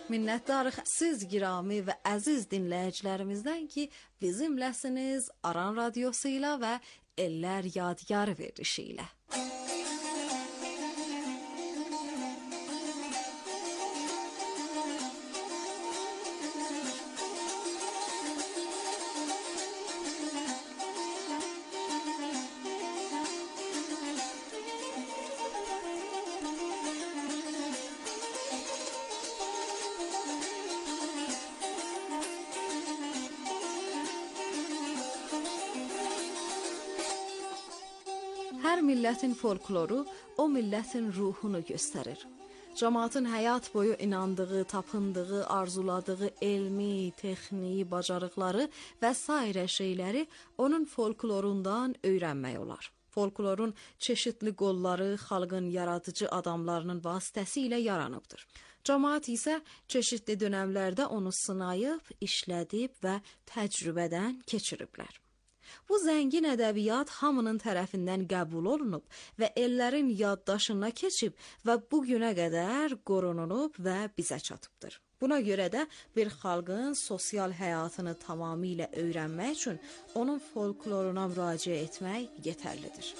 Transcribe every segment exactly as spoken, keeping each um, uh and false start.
Minnətdarıq siz girami və əziz dinləyicilərimizdən ki, bizimləsiniz Aran Radiosu ilə və Ellər Yadigarı verilişi ilə. Hər millətin folkloru o millətin ruhunu göstərir. Cəmaatın həyat boyu inandığı, tapındığı, arzuladığı elmi, texniki, bacarıqları və sairə şeyləri onun folklorundan öyrənmək olar. Folklorun çeşitli qolları xalqın yaradıcı adamlarının vasitəsilə yaranıbdır. Cəmaat isə çeşitli dönəmlərdə onu sınayıb, işlədib və təcrübədən keçiriblər. Bu zəngin ədəbiyyat hamının tərəfindən qəbul olunub və ellərin yaddaşına keçib və bu günə qədər qorunulub və bizə çatıbdır. Buna görə də bir xalqın sosial həyatını tamamilə öyrənmək üçün onun folkloruna müraciət etmək yetərlidir.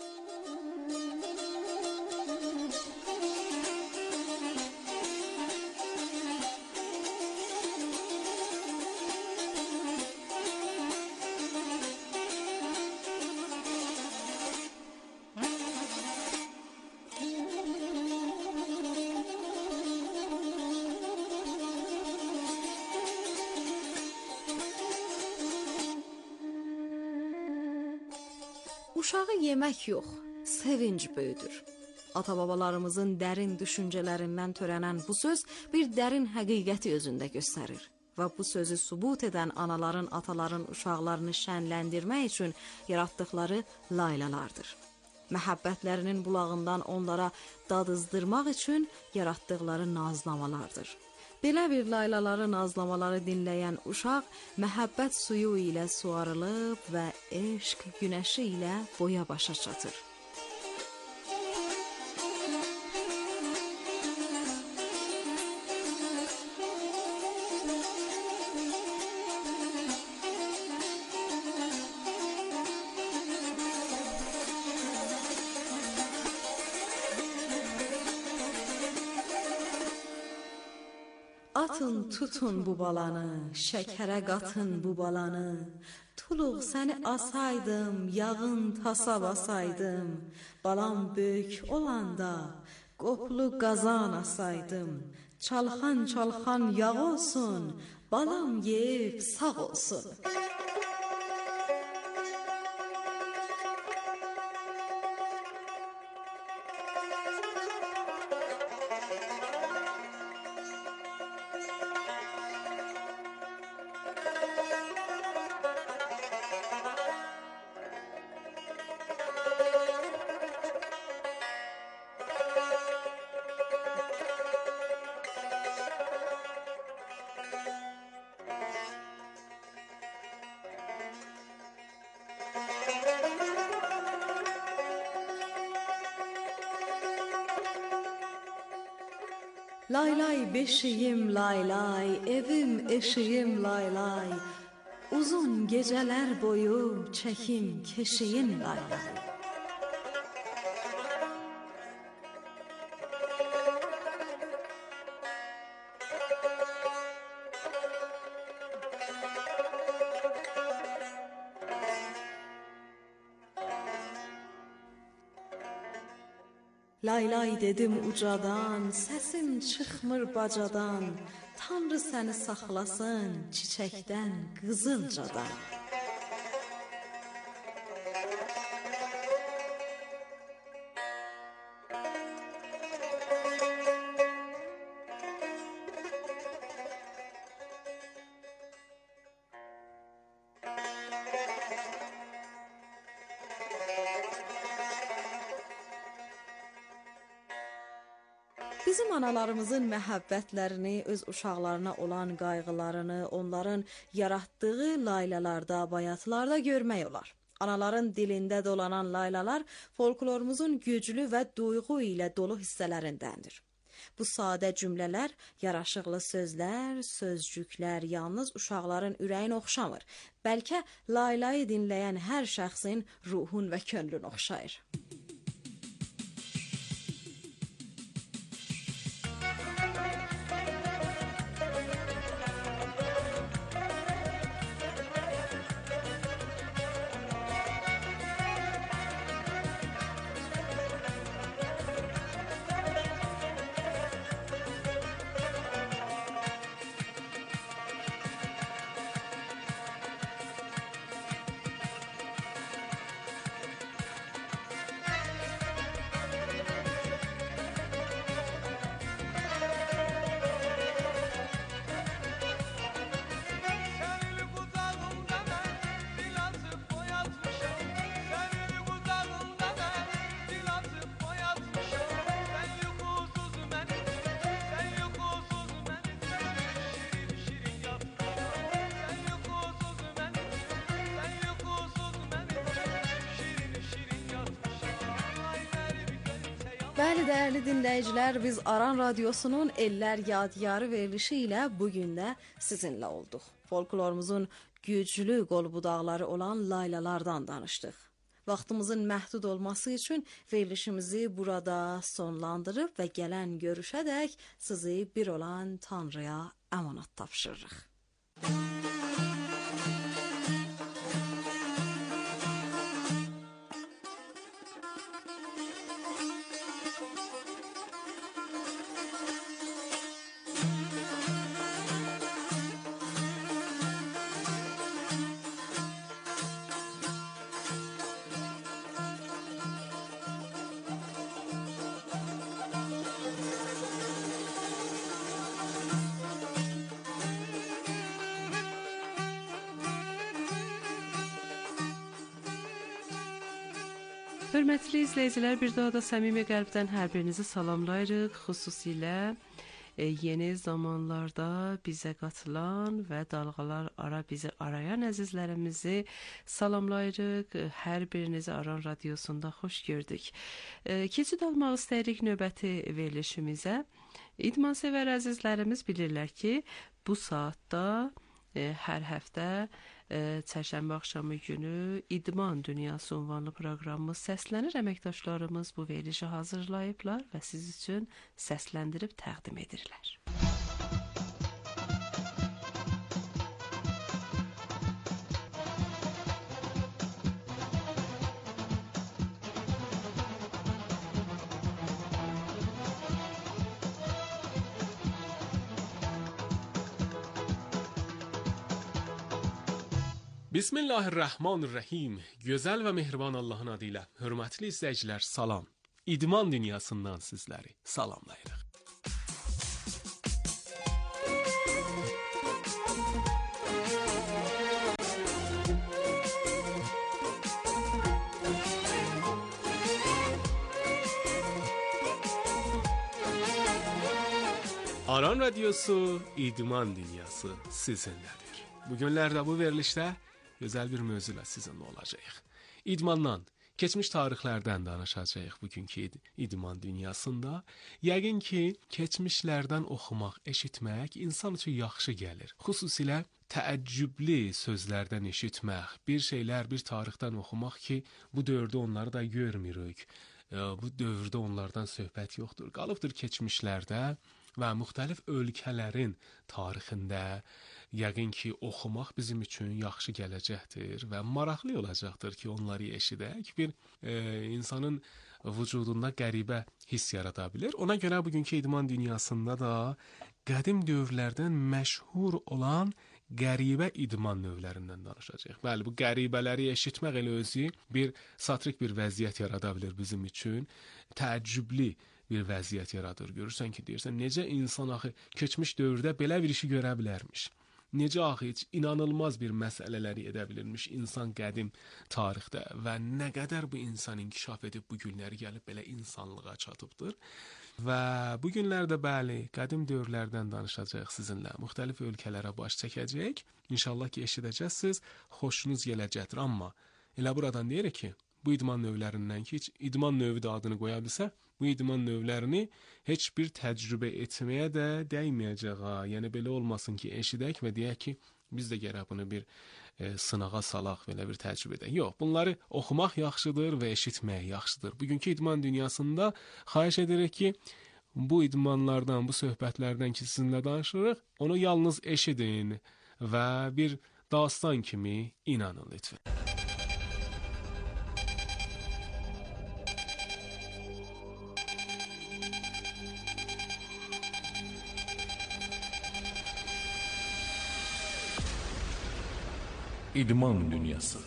Uşağı yemək yox, sevinc böyüdür. Ata-babalarımızın dərin düşüncələrindən törənən bu söz bir dərin həqiqəti özündə göstərir. Və bu sözü sübut edən anaların, ataların uşaqlarını şənləndirmək üçün yaratdıqları laylalardır. Məhəbbətlərinin bulağından onlara dadızdırmaq üçün yaratdıqları nazlamalardır. Belə bir laylaları, nazlamaları dinləyən uşaq məhəbbət suyu ilə suarılıb və eşq günəşi ilə boya başa çatır. Atın, tutun bu balanı, şəkərə qatın bu balanı. Tuluq səni asaydım, yağın tasa basaydım. Balam böyük olanda, qoplu qazan asaydım. Çalxan çalxan yağ olsun, balam yeyib sağ olsun. Lay lay beşiyim lay lay, evim eşiyim lay lay. Uzun geceler boyu çekim keşiyim lay lay. Lay lay dedim ucadan, səsim çıxmır bacadan. Tanrı səni saxlasın çiçəkdən, qızılcadan. Bizim analarımızın məhəbbətlərini, öz uşaqlarına olan qayğılarını, onların yaratdığı laylalarda, bayatlarda görmək olar. Anaların dilində dolanan laylalar folklorumuzun güclü və duyğu ilə dolu hissələrindəndir. Bu sadə cümlələr, yaraşıqlı sözlər, sözcüklər yalnız uşaqların ürəyin oxşamır. Bəlkə laylayı dinləyən hər şəxsin ruhun və könlün oxşayır. Bəli, dəyərli dinləyicilər, biz Aran Radiosunun Ellər Yadigarı verilişi ilə bugün də sizinlə olduq. Folklorumuzun güclü qolbudaqları olan laylalardan danışdıq. Vaxtımızın məhdud olması üçün verilişimizi burada sonlandırıb və gələn görüşədək sizi bir olan Tanrıya əmanət tapşırırıq. Hörmətli izləyicilər, bir daha da səmimi qəlbdən hər birinizi salamlayırıq. Xüsusilə e, yeni zamanlarda bizə qatılan və dalğalar ara bizi arayan əzizlərimizi salamlayırıq. Hər birinizi Aran Radiosunda xoş gördük. E, keçid almaq istəyirik növbəti verilişimizə. İdmansevər əzizlərimiz bilirlər ki, bu saatda e, hər həftə e, çərşənbə axşamı günü İdman Dünyası ünvanlı proqramımız səslənir. Əməkdaşlarımız bu verilişi hazırlayıblar və siz üçün səsləndirib təqdim edirlər. Bismillahirrahmanirrahim. Gözəl və mehriban Allahın adı ilə hörmətli izləyicilər, salam. İdman dünyasından sizləri salamlayırıq. Aran Radiosu İdman Dünyası sizinlədir. Bu günlərdə bu verilişdə gözəl bir mövzuyla sizinlə olacağıq. İdmandan, keçmiş tarixlərdən danışacağıq bugünkü id idman dünyasında. Yəqin ki, keçmişlərdən oxumaq, eşitmək insan üçün yaxşı gəlir. Xüsusilə təəccüblü sözlərdən eşitmək, bir şeylər, bir tarixdən oxumaq ki, bu dövrdə onları da görmürük. Bu dövrdə onlardan söhbət yoxdur. Qalıbdır keçmişlərdə və müxtəlif ölkələrin tarixində yəqin ki, oxumaq bizim üçün yaxşı gələcəkdir və maraqlı olacaqdır ki, onları eşidək. Bir e, insanın vücudunda qəribə hiss yarada bilir. Ona görə bugünkü idman dünyasında da qədim dövrlərdən məşhur olan qəribə idman növlərindən danışacağıq. Bəli, bu qəribələri eşitmək elə özü bir satrik bir vəziyyət yarada bilir bizim üçün. Təəccüblü bir vəziyyət yaradır. Görürsən ki, deyirsən, necə insan axı keçmiş dövrdə belə bir işi görə bilərmiş? Necə axı heç inanılmaz bir məsələləri edə bilirmiş insan qədim tarixdə və nə qədər bu insan inkişaf edib bu günləri gəlib belə insanlığa çatıbdır. Və bu günlərdə bəli, qədim dövrlərdən danışacağıq sizinlə. Müxtəlif ölkələrə baş çəkəcək. İnşallah ki, eşidəcəksiniz, xoşunuz gələcəkdir. Amma elə buradan deyirik ki, bu idman növlərindən ki, heç idman növü də adını qoya bilsə, bu idman növlərini heç bir təcrübə etməyə də dəyməyəcək ha. Yəni belə olmasın ki, eşidək və deyək ki, biz də gərək bunu bir e, sınağa salaq, belə bir təcrübə edək. Yox, bunları oxumaq yaxşıdır və eşitmək yaxşıdır. Bugünkü idman dünyasında xahiş edirik ki, bu idmanlardan, bu söhbətlərdən ki, sizinlə danışırıq, onu yalnız eşidin və bir dastan kimi inanın lütfen. İdman dünyası.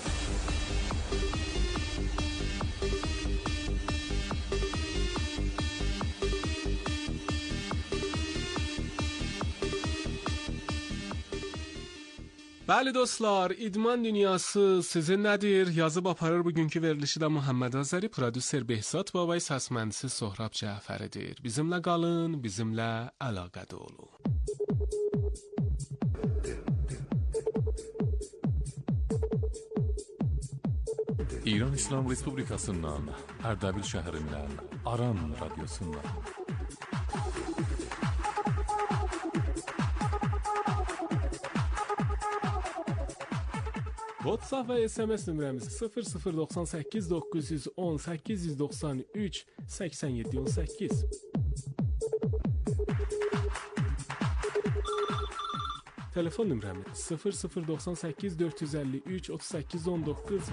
Bəli dostlar, idman dünyası sizinlədir. Yazıb aparır bugünkü verilişi də Muhammed Azəri, prodüser Behzad Babay, səs mühəndisi Sohrab Cəfəridir. Bizimlə qalın, bizimlə əlaqədə olun. İran İslam Respublikasından, Ərdəbil şəhərindən, Aran radyosundan. WhatsApp və S M S nömrəmiz sıfır sıfır doxsan səkkiz doqquz yüz on səkkiz yüz doxsan üç səksən yeddi on səkkiz. Telefon nömrəmiz sıfır sıfır doxsan səkkiz dörd yüz əlli üç otuz səkkiz on doqquz.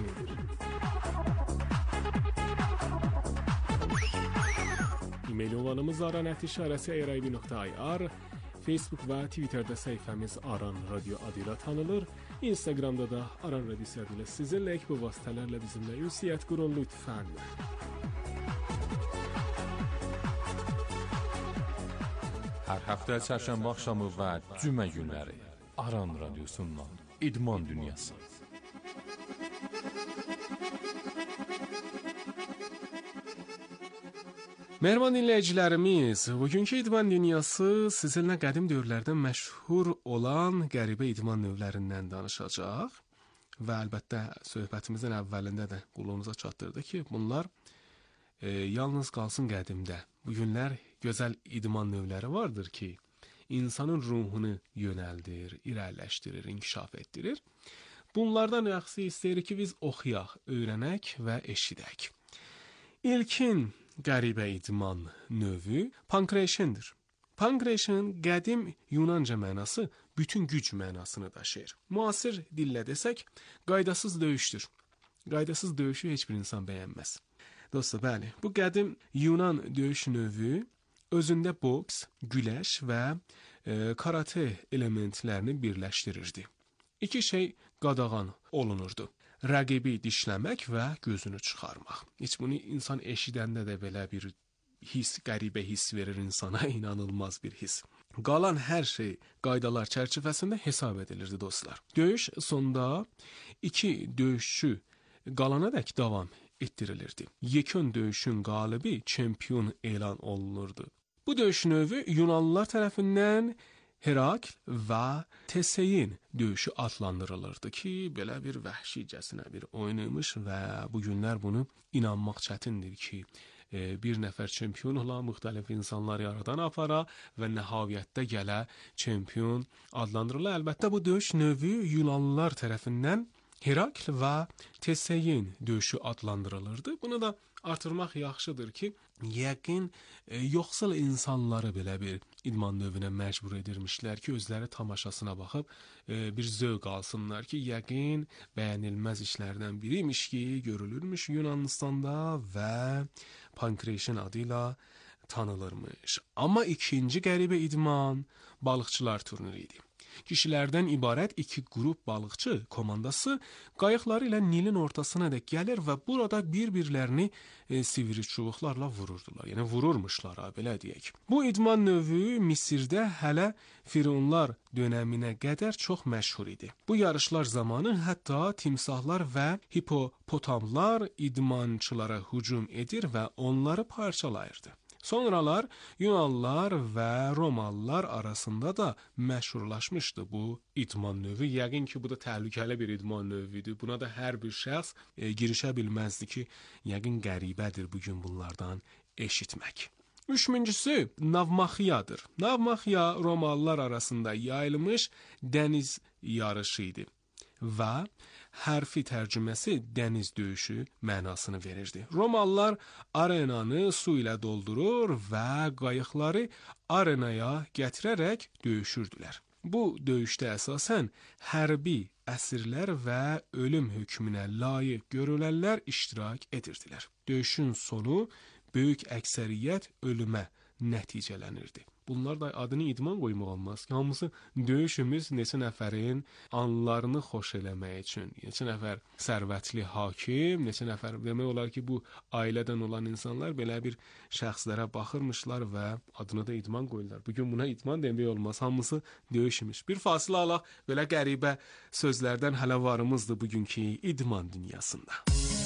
E-mail ünvanımız aran ət işarəsi eraybi nöqtə i r. Facebook və Twitterdə səhifəmiz Aran Radio adıyla tanınır. Instagramda da Aran Radiosu adıyla sizinlə bu vasitələrlə bizimlə ünsiyyət qurun lütfən. Hər həftə çərşənbə axşamı və cümə günləri Aran radiosundan İdman dünyası. Mehriban dinləyicilərimiz, bugünkü idman dünyası sizinlə qədim dövrlərdən məşhur olan qəribə idman növlərindən danışacaq və əlbəttə söhbətimizin əvvəlində də qulağınıza çatdırdı ki, bunlar e, yalnız qalsın qədimdə. Bugünlər gözəl idman növləri vardır ki, insanın ruhunu yönəldir, irəliləşdirir, inkişaf etdirir. Bunlardan rəxsi istəyirik ki, biz oxuyaq, öyrənək və eşidək. İlkin qəribə idman növü pankreşindir. Pankreşin qədim Yunanca mənası bütün güc mənasını daşıyır. Müasir dillə desək, qaydasız döyüşdür. Qaydasız döyüşü heç bir insan bəyənməz. Dostlar, bəli, bu qədim Yunan döyüş növü özündə boks, güləş və e, karate elementlərini birləşdirirdi. İki şey qadağan olunurdu. Rəqibi dişləmək və gözünü çıxarmaq. Heç bunu insan eşidəndə də belə bir his, qəribə his verir insana, inanılmaz bir his. Qalan hər şey qaydalar çərçivəsində hesab edilirdi dostlar. Döyüş sonunda iki döyüşçü qalanadək davam etdirilirdi. Yekun döyüşün qalibi çempion elan olunurdu. Bu döyüş növü Yunanlılar tərəfindən Herakl və Teseyin döyüşü adlandırılırdı ki, belə bir vəhşicəsinə bir oyun imiş və bu günlər bunu inanmaq çətindir ki, bir nəfər çempion olan müxtəlif insanlar yaradan apara və nəhayətdə gələ çempion adlandırılır. Əlbəttə bu döyüş növü Yunanlılar tərəfindən Herakl və Teseyin döyüşü adlandırılırdı. Bunu da artırmaq yaxşıdır ki, yəqin e, yoxsul insanları belə bir idman növünə məcbur edirmişlər ki, özləri tamaşasına baxıb e, bir zövq alsınlar ki, yəqin bəyənilməz işlərdən biriymiş ki, görülürmüş Yunanistanda və pankreşin adıyla tanılırmış. Amma ikinci qəribə idman balıqçılar turniri idi. Kişilərdən ibarət iki qrup balıqçı komandası qayıqları ilə Nilin ortasına dək gəlir və burada bir-birlərini e, sivri çubuqlarla vururdular. Yəni vururmuşlar, ha, belə deyək. Bu idman növü Misirdə hələ Fironlar dönəminə qədər çox məşhur idi. Bu yarışlar zamanı hətta timsahlar və hipopotamlar idmançılara hücum edir və onları parçalayırdı. Sonralar Yunanlılar və Romalılar arasında da məşhurlaşmışdı bu idman növü. Yəqin ki, bu da təhlükəli bir idman növüdür. Buna da hər bir şəxs e, girişə bilməzdi ki, yəqin qəribədir bugün bunlardan eşitmək. Üçüncüsü navmaxiyadır. Navmaxiya Romalılar arasında yayılmış dəniz yarışı idi və hərfi tərcüməsi dəniz döyüşü mənasını verirdi. Romalılar arenanı su ilə doldurur və qayıqları arenaya gətirərək döyüşürdülər. Bu döyüşdə əsasən hərbi əsirlər və ölüm hökmünə layiq görülənlər iştirak edirdilər. Döyüşün sonu böyük əksəriyyət ölümə nəticələnirdi. Bunlar da adını idman qoymaq olmaz. Hamısı döyüşümüz neçə nəfərin anlarını xoş eləmək üçün. Neçə nəfər sərvətli hakim, neçə nəfər demək olar ki, bu ailədən olan insanlar belə bir şəxslərə baxırmışlar və adını da idman qoyurlar. Bugün buna idman demək olmaz. Hamısı döyüşümüz. Bir fasilə alaq, belə qəribə sözlərdən hələ varımızdır bugünkü idman dünyasında.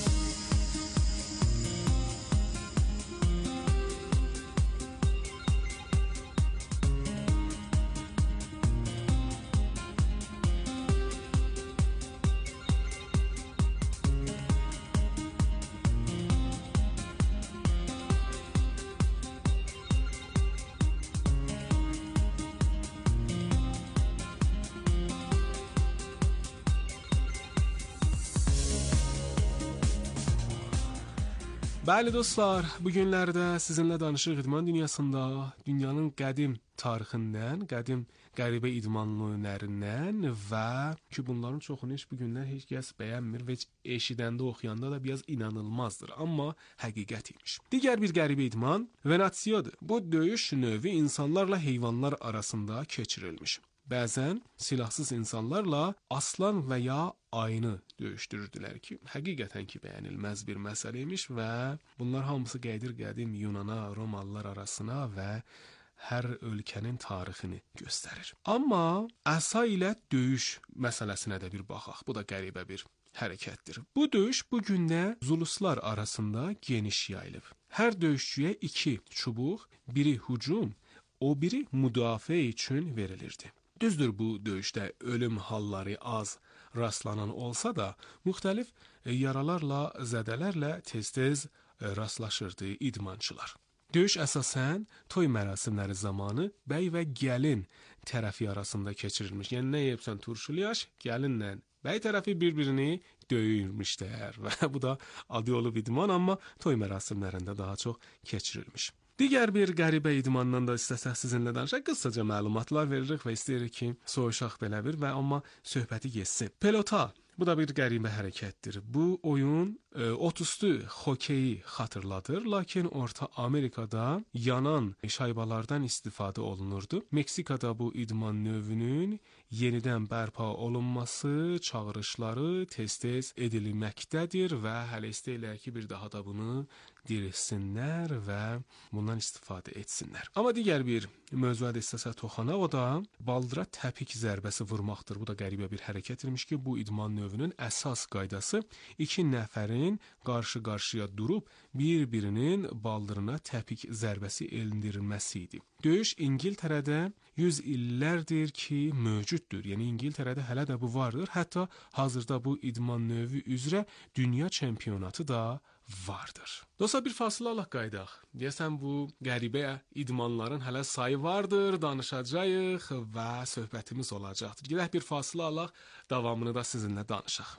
Bəli dostlar, bu günlərdə sizinlə danışırıq idman dünyasında, dünyanın qədim tarixindən, qədim qəribə idman növlərindən və ki bunların çoxunu heç bu günlər heç kəs bəyənmir və heç eşidəndə, oxuyanda da biraz inanılmazdır, amma həqiqət imiş. Digər bir qəribə idman venasiyadır. Bu döyüş növü insanlarla heyvanlar arasında keçirilmiş. Bəzən silahsız insanlarla aslan və ya ayını döyüşdürürdülər ki, həqiqətən ki, bəyənilməz bir məsələ imiş və bunlar hamısı qədir-qədim Yunana, Romalılar arasına və hər ölkənin tarixini göstərir. Amma əsa ilə döyüş məsələsinə də bir baxaq. Bu da qəribə bir hərəkətdir. Bu döyüş bu gündə zuluslar arasında geniş yayılıb. Hər döyüşçüyə iki çubuq, biri hücum, o biri müdafiə üçün verilirdi. Düzdür, bu döyüşdə ölüm halları az rastlanan olsa da, müxtəlif yaralarla, zədələrlə tez-tez rastlaşırdı idmançılar. Döyüş əsasən toy mərasimləri zamanı bəy və gəlin tərəfi arasında keçirilmiş. Yəni nə yeyibsən turşuluyaş, gəlinlə bəy tərəfi bir-birini döyürmüşlər və bu da adi olub idman, amma toy mərasimlərində daha çox keçirilmiş. Digər bir qəribə idmandan da istəsək sizinlə danışaq, qısaca məlumatlar veririk və istəyirik ki, soyuşaq belə bir və amma söhbəti getsin. Pelota, bu da bir qəribə hərəkətdir. Bu oyun e, otüstü xokeyi xatırladır, lakin Orta Amerikada yanan şaybalardan istifadə olunurdu. Meksikada bu idman növünün yenidən bərpa olunması, çağırışları tez-tez edilməkdədir və hələ istəyirlər ki, bir daha da bunu dirilsinlər və bundan istifadə etsinlər. Amma digər bir mövzuya da istəsə toxanaq, o da baldıra təpik zərbəsi vurmaqdır. Bu da qəribə bir hərəkət imiş ki, bu idman növünün əsas qaydası iki nəfərin qarşı-qarşıya durub bir-birinin baldırına təpik zərbəsi endirilməsi idi. Döyüş İngiltərədə yüz illərdir ki, mövcuddur. Yəni İngiltərədə hələ də bu vardır. Hətta hazırda bu idman növü üzrə dünya çempionatı da vardır. Dostlar, bir fasilə alaq qaydaq. Deyəsən bu qəribə idmanların hələ sayı vardır, danışacağıq və söhbətimiz olacaqdır. Gedək bir fasilə alaq, davamını da sizinlə danışaq.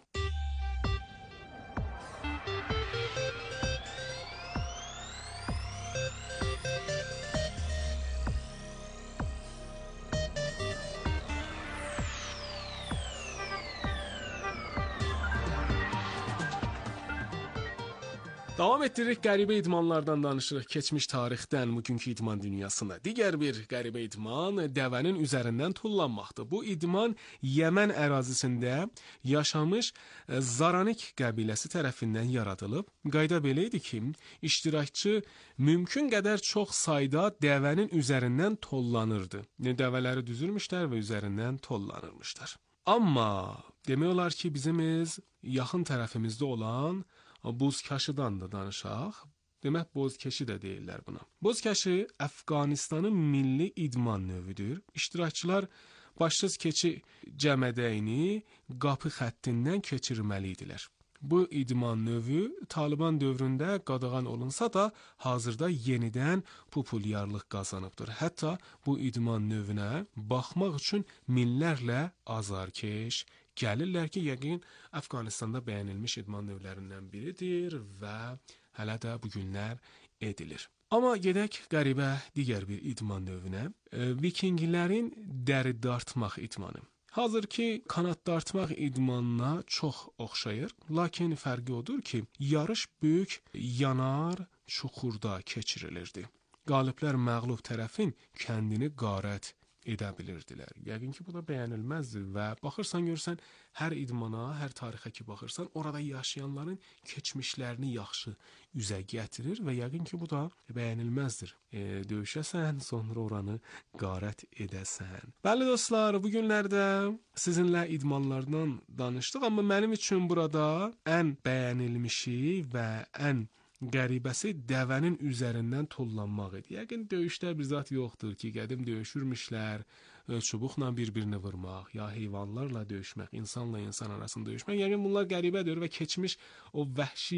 Davam etdiririk, qəribə idmanlardan danışırıq, keçmiş tarixdən bugünkü idman dünyasına. Digər bir qəribə idman dəvənin üzərindən tullanmaqdır. Bu idman Yəmən ərazisində yaşamış Zaranik qəbiləsi tərəfindən yaradılıb. Qayda belə idi ki, iştirakçı mümkün qədər çox sayda dəvənin üzərindən tollanırdı. Dəvələri düzülmüşlər və üzərindən tollanırmışlar. Amma demək olar ki, bizim yaxın tərəfimizdə olan Buzkaşıdan da danışaq. Demək bozkeşi də deyirlər buna. Bozkeşi Əfqanistanın milli idman növüdür. İştirakçılar başsız keçi cəmədəyini qapı xəttindən keçirməli idilər. Bu idman növü Taliban dövründə qadağan olunsa da, hazırda yenidən populyarlıq qazanıbdır. Hətta bu idman növünə baxmaq üçün minlərlə azarkeş gəlirlər ki, yəqin Əfqanistanda bəyənilmiş idman növlərindən biridir və hələ də bu günlər edilir. Amma gedək qəribə digər bir idman növünə, e, vikinglərin dəri dartmaq idmanı. Hazır ki, kanat dartmaq idmanına çox oxşayır, lakin fərqi odur ki, yarış böyük yanar çuxurda keçirilirdi. Qaliblər məğlub tərəfin kəndini qarət edə bilirdilər. Yəqin ki, bu da bəyənilməzdir və baxırsan görsən, hər idmana, hər tarixə ki baxırsan, orada yaşayanların keçmişlərini yaxşı üzə gətirir və yəqin ki, bu da bəyənilməzdir. E, döyüşəsən, sonra oranı qarət edəsən. Bəli dostlar, bu günlərdə sizinlə idmanlardan danışdıq, amma mənim üçün burada ən bəyənilmişi və ən qəribəsi dəvənin üzərindən tullanmaq idi. Yəqin döyüşdə bir zat yoxdur ki, qədim döyüşürmüşlər, çubuqla bir-birini vurmaq, ya heyvanlarla döyüşmək, insanla insan arasında döyüşmək. Yəqin bunlar qəribədir və keçmiş o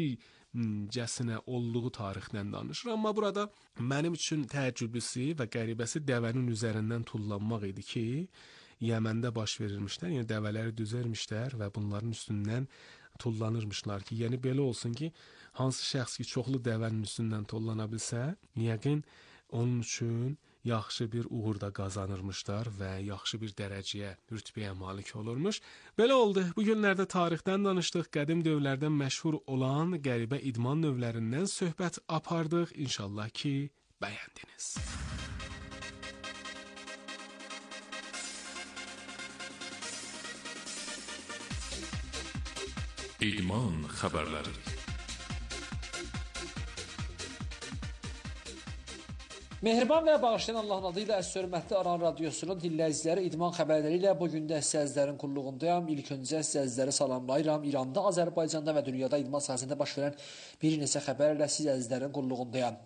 vəhşicəsinə olduğu tarixdən danışır. Amma burada mənim üçün təəccüblüsü və qəribəsi dəvənin üzərindən tullanmaq idi ki, Yəməndə baş verirmişlər, yəni dəvələri düzərmişlər və bunların üstündən tullanırmışlar ki, yəni belə olsun ki, hansı şəxs ki, çoxlu dəvənin üstündən tullana bilsə, yəqin onun üçün yaxşı bir uğur da qazanırmışlar və yaxşı bir dərəcəyə, rütbəyə malik olurmuş. Belə oldu. Bu günlərdə tarixdən danışdıq, qədim dövrlərdən məşhur olan qəribə idman növlərindən söhbət apardıq. İnşallah ki, bəyəndiniz. İdman xəbərləri. Mehriban və bağışlayan Allahın adı ilə əs-hörmətli Aran Radiosunun dinləyiciləri idman xəbərləri ilə bugün də sizlərin qulluğundayam. İlk öncə sizləri salamlayıram. İranda, Azərbaycanda və dünyada idman sahəsində baş verən bir neçə xəbərlə sizlərin qulluğundayam.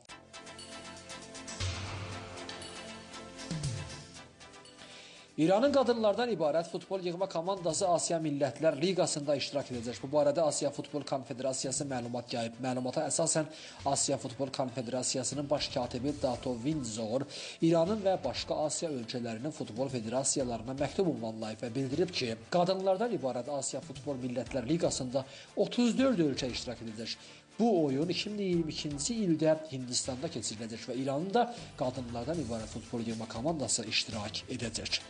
İranın qadınlardan ibarət futbol yığma komandası Asiya Millətlər Liqasında iştirak edəcək. Bu barədə Asiya Futbol Konfederasiyası məlumat yayıb. Məlumata əsasən Asiya Futbol Konfederasiyasının baş katibi Dato Windzor İranın və başqa Asiya ölkələrinin futbol federasiyalarına məktub ünvanlayıb və bildirib ki, qadınlardan ibarət Asiya Futbol Millətlər Liqasında otuz dörd ölkə iştirak edəcək. Bu oyun iki min iyirmi ikinci ildə Hindistanda keçiriləcək və İranın da qadınlardan ibarət futbol yığma komandası iştirak edəcək.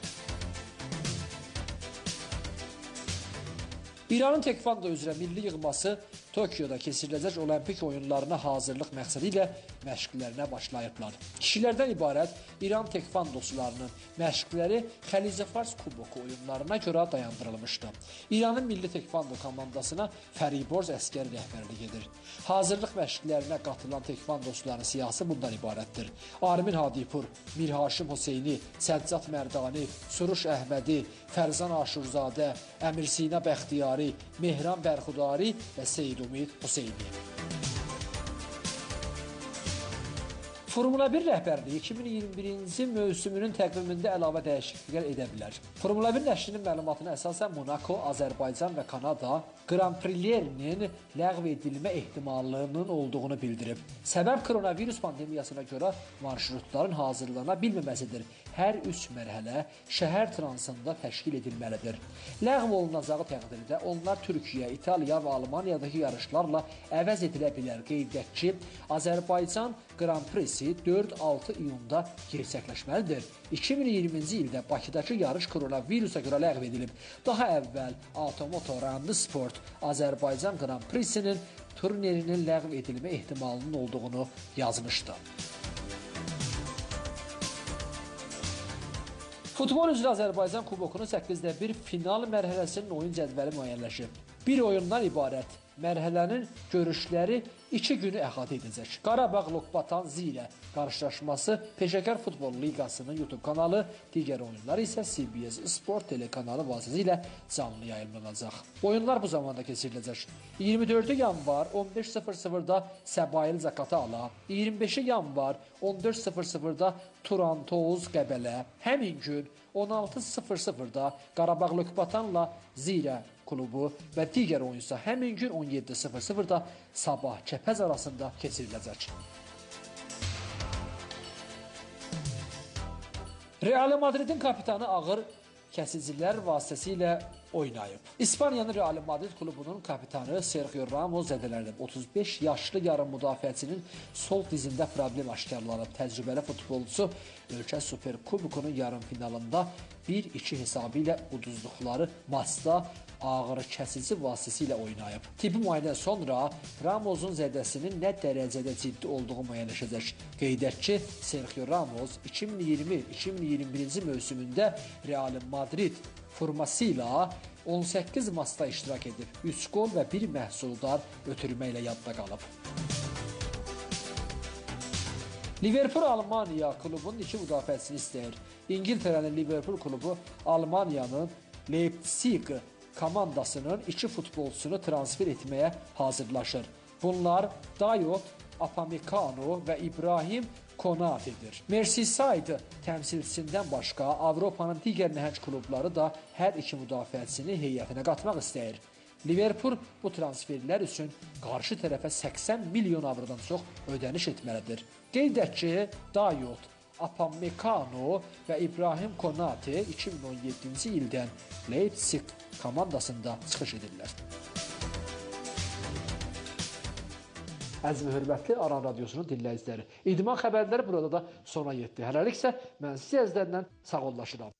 İranın tekvando üzrə milli yığması Tokyoda keçiriləcək olimpik oyunlarına hazırlıq məqsədi ilə məşqlərinə başlayıblar. Kişilərdən ibarət İran tekvandosularının məşqləri Xəlicə Fars kuboku oyunlarına görə dayandırılmışdı. İranın milli tekvando komandasına Fəriborz əskəri rəhbərlik edir. Hazırlıq məşqlərinə qatılan tekvandosuların siyahısı bundan ibarətdir. Armin Hadipur, Mir Haşim Hüseyni, Səccat Mərdani, Suruş Əhmədi, Fərzan Aşurzadə, Əmir Sina Bəxtiyari, Mehran Bərxudari və Seyyid Ümid Hüseyni. Formula bir rəhbərliyi iki min iyirmi birinci mövsümünün təqvimində əlavə dəyişikliklər edə bilər. Formula bir nəşrinin məlumatına əsasən Monaco, Azərbaycan və Kanada Grand Prix-lərinin ləğv edilmə ehtimallığının olduğunu bildirib. Səbəb koronavirus pandemiyasına görə marşrutların hazırlana bilməməsidir. Hər üç mərhələ şəhər transında təşkil edilməlidir. Ləğv olunacağı təqdirdə onlar Türkiyə, İtaliya və Almaniyadakı yarışlarla əvəz edilə bilər. Qeyd edək ki, Azərbaycan Grand Prix-si dörd altı iyunda gerçəkləşməlidir. iki min iyirminci ildə Bakıdakı yarış koronavirusa görə ləğv edilib. Daha əvvəl Automoto Rally Sport Azərbaycan Grand Prix-sinin turnerinin ləğv edilmə ehtimalının olduğunu yazmışdı. Futbol üzrə Azərbaycan kubokunun səkkizdə bir final mərhələsinin oyun cədvəli müəyyənləşib. Bir oyundan ibarət mərhələnin görüşləri iki günü əhatə edəcək. Qarabağ Lokbatan Zirə qarşılaşması Peşəkar Futbol Liqasının YouTube kanalı, digər oyunlar isə C B S Sport telekanalı vasitəsilə canlı yayımlanacaq. Oyunlar bu zamanda keçiriləcək. iyirmi dördü yanvar on beş sıfır sıfırda Səbail Zakatala, iyirmi beşi yanvar on dörd sıfır sıfırda Turan Toğuz Qəbələ, həmin gün on altı sıfır sıfırda Qarabağ Lokbatanla Zirə klubu və digər oyun isə həmin gün on yeddi sıfır sıfırda Sabah Kəpəz arasında keçiriləcək. Real Madridin kapitanı ağır kəsicilər vasitəsilə oynayıb. İspaniyanın Real Madrid klubunun kapitanı Sergio Ramos zədələnib. otuz beş yaşlı yarım müdafiəçinin sol dizində problem aşkarlanıb. Təcrübəli futbolçu ölkə Super Kubokunun yarım finalında bir iki hesabı ilə uduzduqları maçda ağır kəsici vasitəsilə oynayıb. Tibbi müayinədən sonra Ramos'un zədəsinin nə dərəcədə ciddi olduğu müəyyənləşəcək. Qeyd edək ki, Sergio Ramos iki min iyirmi iki min iyirmi birinci mövsümündə Real Madrid forması ilə on səkkiz maçda iştirak edib. üç qol və bir məhsuldar ötürməklə yadda qalıb. Liverpool Almaniya klubunun iki müdafiəçisini istəyir. İngiltərənin Liverpool klubu Almaniyanın Leipzig komandasının iki futbolçusunu transfer etməyə hazırlaşır. Bunlar Dayot Upamecano və İbrahim Konate'dir. Merseyside təmsilçisindən başqa Avropanın digər nəhəng klubları da hər iki müdafiəçisini heyətinə qatmaq istəyir. Liverpool bu transferlər üçün qarşı tərəfə səksən milyon avrodan çox ödəniş etməlidir. Qeyd edək ki, Dayot Upamecano və İbrahim Konate iki min on yeddinci ildən Leipzig komandasında çıxış edirlər. Əziz və hörmətli Aran Radiosunun dinləyiciləri, İdman xəbərləri burada da sona yetdi. Hələlik isə mən siz əzizlərlə sağollaşıram.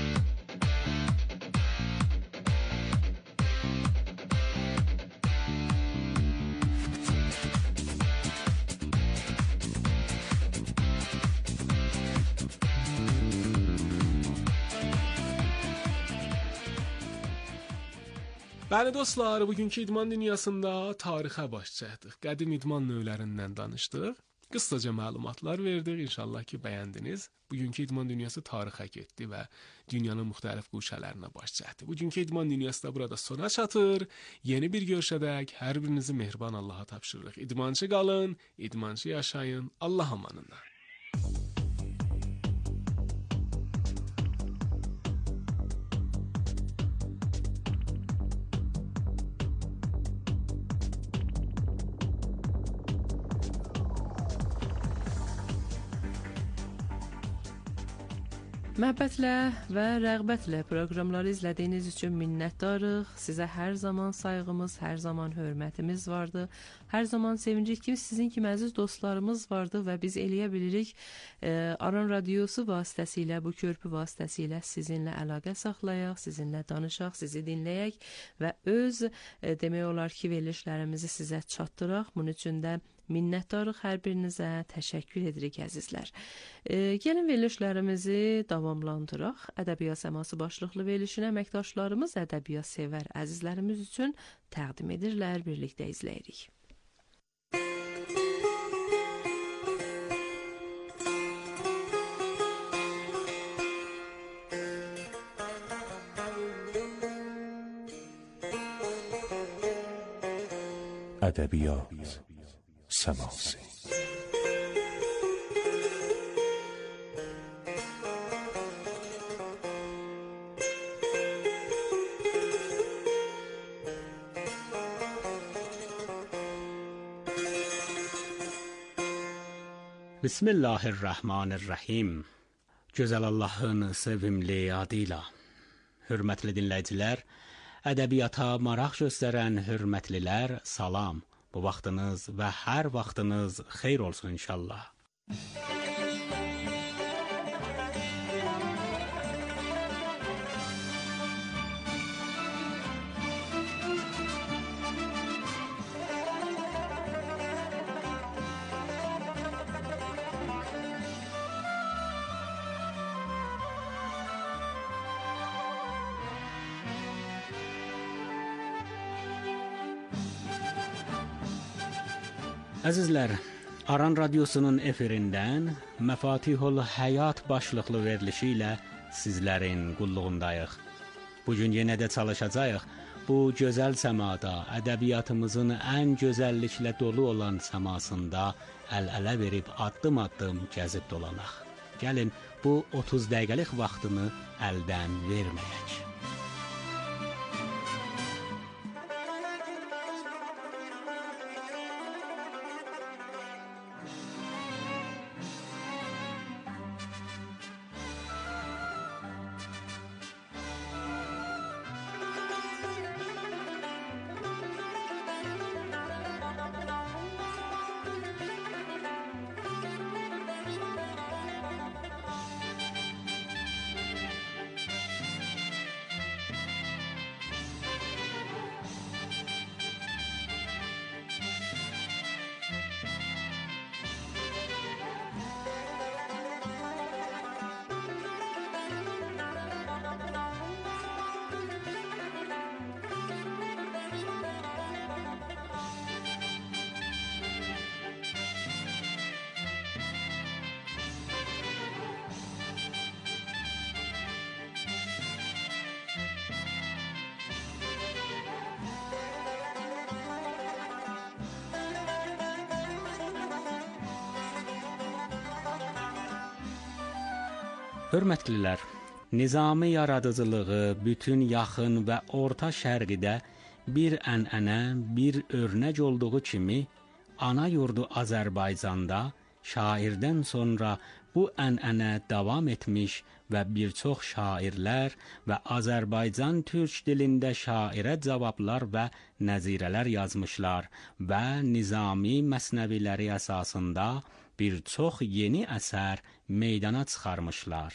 Bəli dostlar, bugünkü idman dünyasında tarixə baş çəkdik. Qədim idman növlərindən danışdıq. Qısaca məlumatlar verdik. İnşallah ki, bəyəndiniz. Bugünkü idman dünyası tarixə getdi və dünyanın müxtəlif quşələrinə baş çəkdi. Bugünkü idman dünyası da burada sona çatır. Yeni bir görüşədək hər birinizi mehriban Allaha tapşırırıq. İdmançı qalın, idmançı yaşayın. Allah amanına. Məhəbbətlə və rəğbətlə proqramları izlədiyiniz üçün minnətdarıq. Sizə hər zaman sayğımız, hər zaman hörmətimiz vardı. Hər zaman sevincik ki, sizin kimi əziz dostlarımız vardı və biz eləyə bilirik e, Aran Radiosu vasitəsilə, bu körpü vasitəsilə sizinlə əlaqə saxlayaq, sizinlə danışaq, sizi dinləyək və öz e, demək olar ki, verilişlərimizi sizə çatdıraq. Bunun üçün də minnətdarıq hər birinizə, təşəkkür edirik əzizlər. E, gəlin verilişlərimizi davamlandıraq. Ədəbiyyat səması başlıqlı verilişini əməkdaşlarımız ədəbiyyat sevər əzizlərimiz üçün təqdim edirlər, birlikdə izləyirik. Ədəbiyyat səması. Bismillahirrahmanirrahim. Gözəl Allahın sevimli adıyla. Hörmətli dinləyicilər, ədəbiyyata maraq göstərən hörmətlilər, salam. Bu vaxtınız və hər vaxtınız xeyir olsun inşallah. Əzizlər, Aran Radiosunun efirindən Məfatihul Həyat başlıqlı verilişi ilə sizlərin qulluğundayıq. Bugün yenə də çalışacağıq bu gözəl səmada, ədəbiyyatımızın ən gözəlliklə dolu olan səmasında əl-ələ verib addım-addım gəzib dolanaq. Gəlin, bu otuz dəqiqəlik vaxtını əldən verməyək. Hörmətlilər, Nizami yaradıcılığı bütün yaxın və orta şərqidə bir ənənə, bir örnək olduğu kimi, ana yurdu Azərbaycanda şairdən sonra bu ənənə davam etmiş və bir çox şairlər və Azərbaycan türk dilində şairə cavablar və nəzirələr yazmışlar və Nizami məsnəviləri əsasında bir çox yeni əsər meydana çıxarmışlar.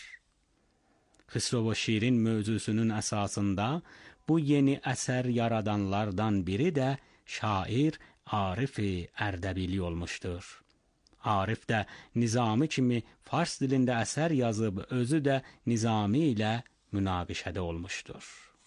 Xisrov və Şirin mövzusunun əsasında bu yeni əsər yaradanlardan biri də şair Arif-i Ərdəbili olmuşdur. Arif də Nizami kimi fars dilində əsər yazıb, özü də Nizami ilə münaqişədə olmuşdur.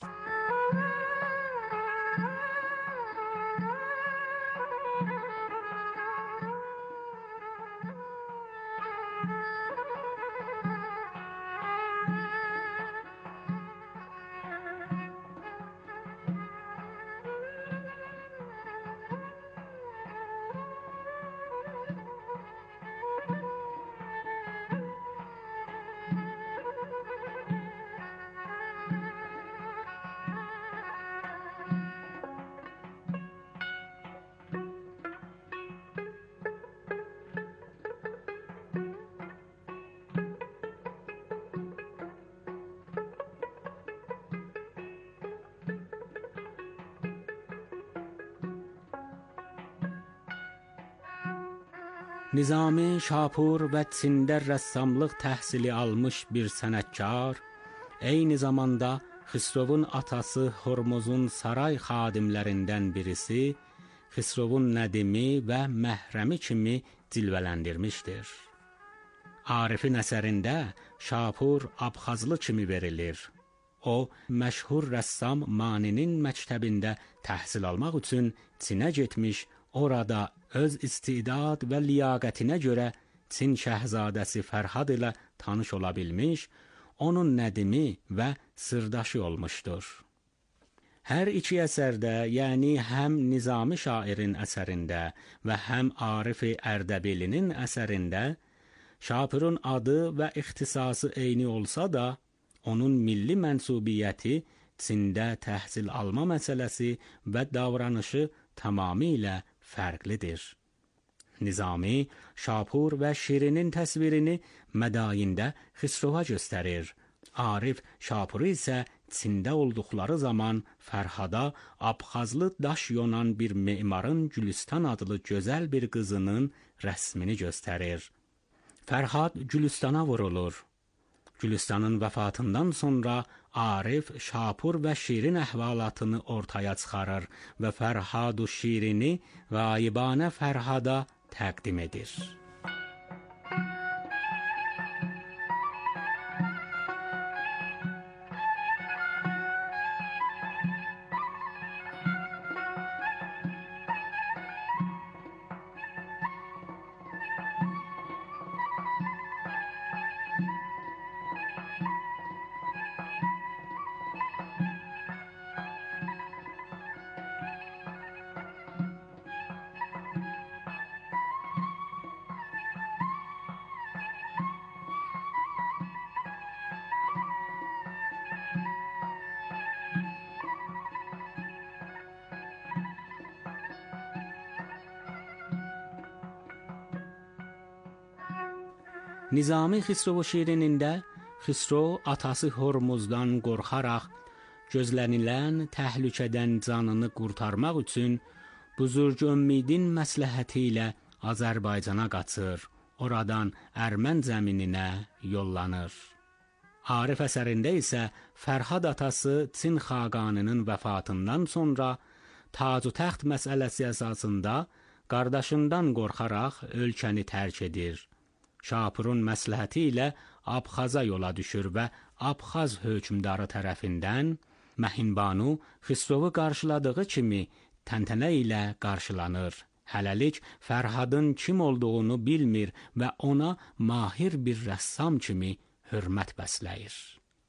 Nizami Şapur və Çində rəssamlıq təhsili almış bir sənətkar, eyni zamanda Xisrovun atası Hormuzun saray xadimlərindən birisi, Xisrovun nədimi və məhrəmi kimi cilvələndirmişdir. Arifin əsərində Şapur Abxazlı kimi verilir. O, məşhur rəssam Maninin məktəbində təhsil almaq üçün Çinə getmiş, orada öz istidad və liyaqətinə görə Çin şəhzadəsi Fərhad ilə tanış ola bilmiş, onun nədimi və sırdaşı olmuşdur. Hər iki əsərdə, yəni həm Nizami şairin əsərində və həm Arif-i Ərdəbilinin əsərində, Şapurun adı və ixtisası eyni olsa da, onun milli mənsubiyyəti, Çində təhsil alma məsələsi və davranışı tamamilə fərqlidir. Nizami, Şapur və Şirinin təsvirini Mədayində Xisrova göstərir. Arif Şapuru isə Çində olduqları zaman Fərhada Abxazlı daş yonan bir memarın Gülüstan adlı gözəl bir qızının rəsmini göstərir. Fərhad Gülüstana vurulur. Gülüstanın vəfatından sonra Arif, Şapur və Şirin əhvalatını ortaya çıxarır və Fərhad-u Şirini qayıbanə Fərhada təqdim edir. Nizami Xisrov Şirinində Xisrov atası Hormuzdan qorxaraq gözlənilən təhlükədən canını qurtarmaq üçün Buzurg Ümmidin məsləhəti ilə Azərbaycana qaçır, oradan Ərmən zəmininə yollanır. Arif əsərində isə Fərhad atası Çin xaqanının vəfatından sonra tac-ı təxt məsələsi əsasında qardaşından qorxaraq ölkəni tərk edir. Şapurun məsləhəti ilə Abxaza yola düşür və Abxaz hökmdarı tərəfindən Məhinbanu Xisrovu qarşıladığı kimi təntənə ilə qarşılanır. Hələlik Fərhadın kim olduğunu bilmir və ona mahir bir rəssam kimi hörmət bəsləyir.